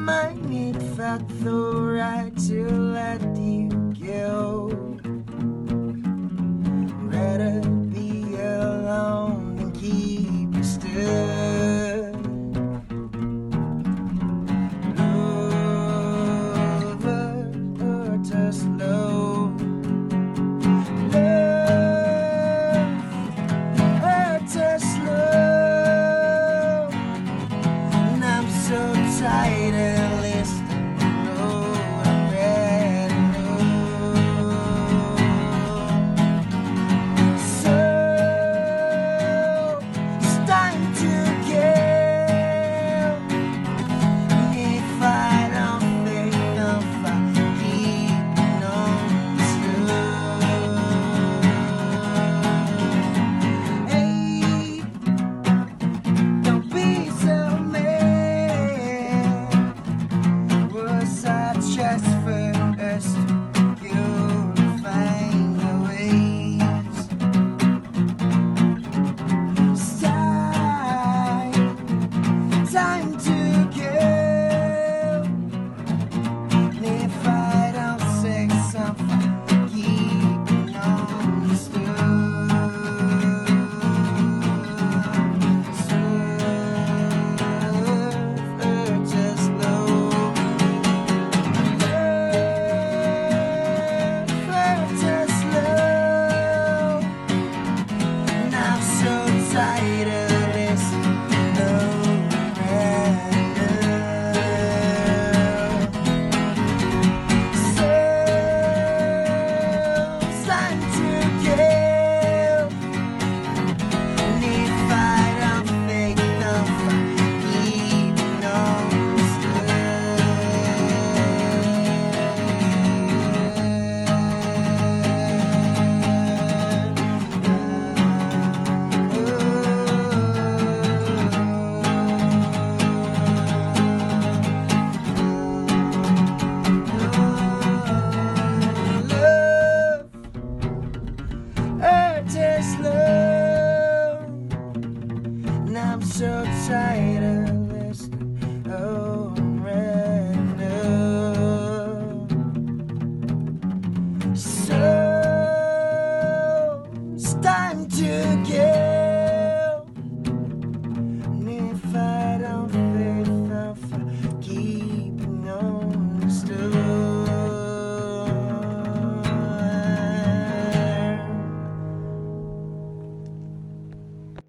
mind, it felt so right to let you go. Rather be alone than keep you still. Lover, hurt us slow. Love, hurt us slow. And I'm so tired of listening to road I read So it's time to kill. And if I don't think if I keep on still. Hey, don't be so mad. Was I just first? You'll find the ways. It's time to kill. And if I don't say something, keep on serve just low. Just low. And I'm so tired of this. No, so it's time to kill. And if I don't fake enough, I keep on just love. And I'm so tired of listening over and over. So it's time to get